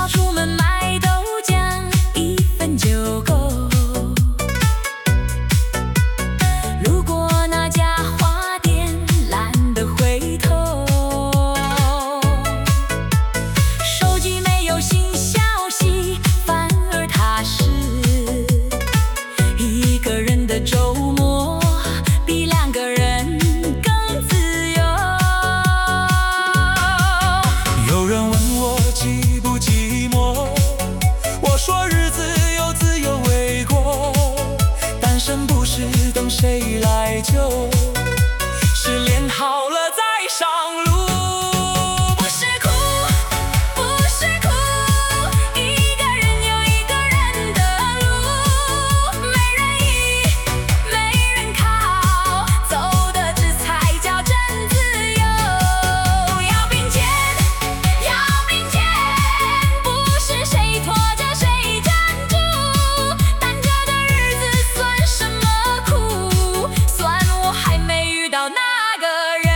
少出门买豆浆，1分就够。路过那家花店，懒得回头。手机没有新消息，反而踏实。一个人的周末，比2个人更自由。 有人问我寂不寂寞，我说日子有自由未过，单身不是等谁来救，是练好了再上路。 不是苦，不是苦，一个人有一个人的路，没人依，没人靠，走的直才叫真自由。要并肩，要并肩，不是谁拖着谁站住，单着的日子算什么苦？算我还没遇到那个人。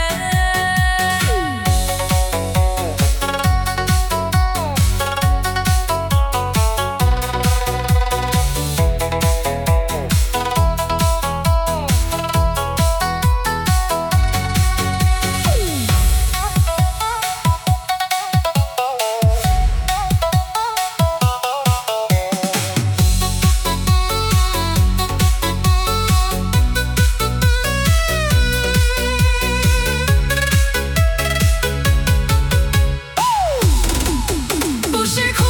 不是苦。